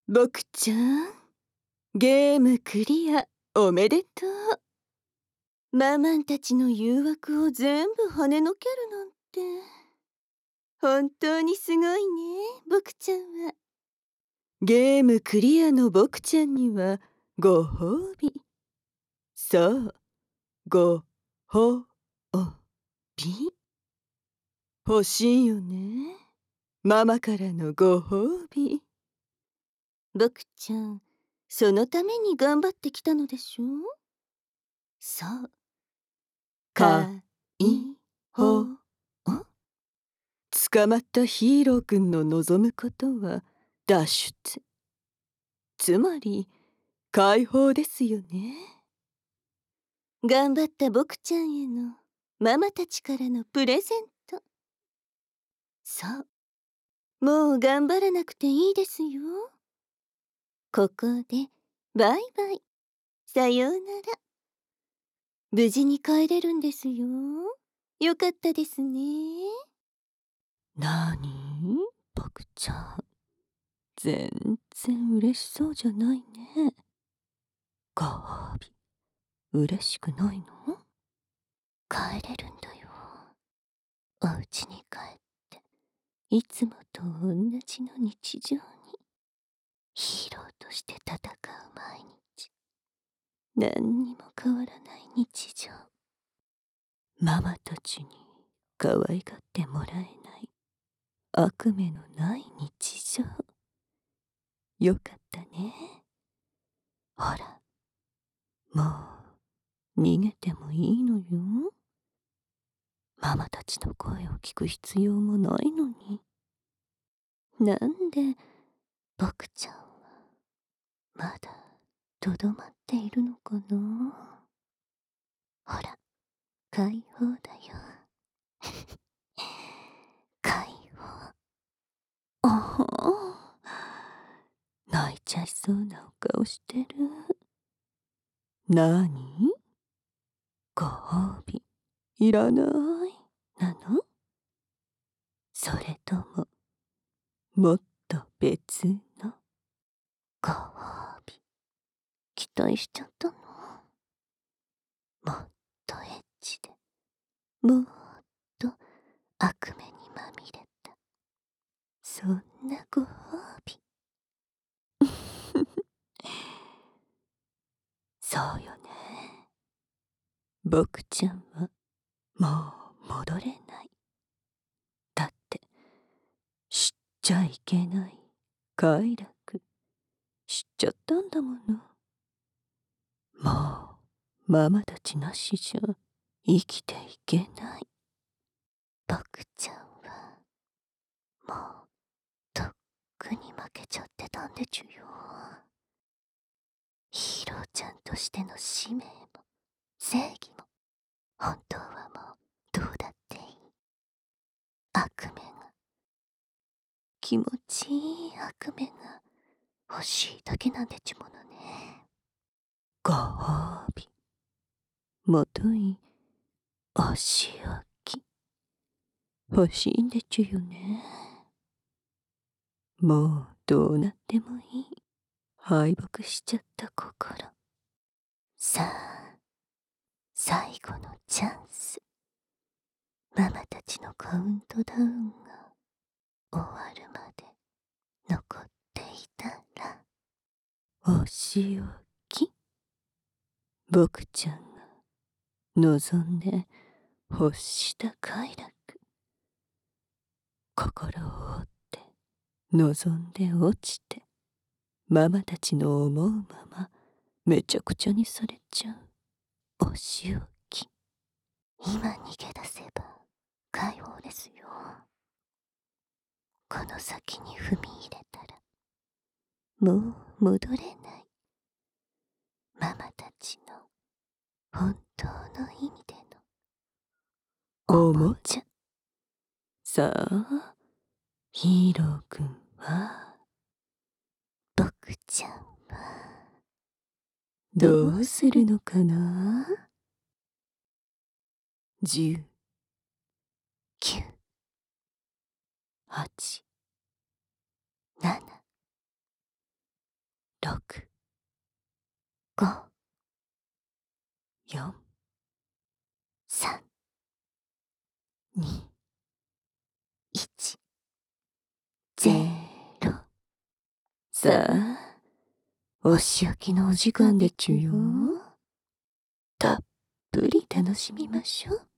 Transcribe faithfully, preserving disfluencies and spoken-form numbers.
僕ちゃん、ゲームクリアおめでとう。ママンたちの誘惑を全部跳ねのけるなんて本当にすごいね、僕ちゃんは。ゲームクリアの僕ちゃんにはご褒美。そう、ご褒美。欲しいよね、ママからのご褒美。僕ちゃん、そのために頑張ってきたのでしょ。そう。かいほう。捕まったヒーローくんの望むことは脱出。つまり解放ですよね。頑張った僕ちゃんへのママたちからのプレゼント。そう。もう頑張らなくていいですよ。ここでバイバイ。さようなら。無事に帰れるんですよ。よかったですね。なに？僕ちゃん。全然嬉しそうじゃないね。ご褒美、嬉しくないの？帰れるんだよ。お家に帰って、いつもと同じの日常に、ヒーローとして戦う毎日。何にも変わらない日常。ママたちに可愛がってもらえない悪夢のない日常。よかったね。ほら、もう逃げてもいいのよ。ママたちの声を聞く必要もないのに。なんで僕ちゃんはまだとどまっているのかな。ほら、解放だよ。解放。あは泣いちゃいそうなお顔してる。なに？ご褒美いらないなの？それとももっと別のご褒美期待しちゃったの？もっとエッチでもっと悪夢にまみれたそんなご褒美。そうよね。僕ちゃんはもう戻れない。だって知っちゃいけない快楽知っちゃったんだもの。もうママたちなしじゃ生きていけない。僕ちゃんはもうとっくに負けちゃってたんでちゅよ。ヒーローちゃんとしての使命も正義も本当はもうどうだっていい。悪夢が気持ちいい悪夢が欲しいだけなんでちゅものね。ご褒美もといお仕置き欲しいんでちゅよね。もうどうなってもいい敗北しちゃった心。さあ最後のチャンス。ママたちのカウントダウンが終わるまで残っていたら、お仕置き。僕ちゃんが望んで欲した快楽。心を折って望んで落ちて、ママたちの思うままめちゃくちゃにされちゃうお仕置き。今逃げ出せば解放ですよ。この先に踏み入れたらもう戻れないママたちの本当の意味でのおもちゃ。さあヒーローくんは僕ちゃんはどうするのかな。じゅう、きゅう、はち、なな、 ろく、ご、よん、さん、に、いち、ゼロ。さあ、お仕置きのお時間でちゅよ。たっぷり楽しみましょう。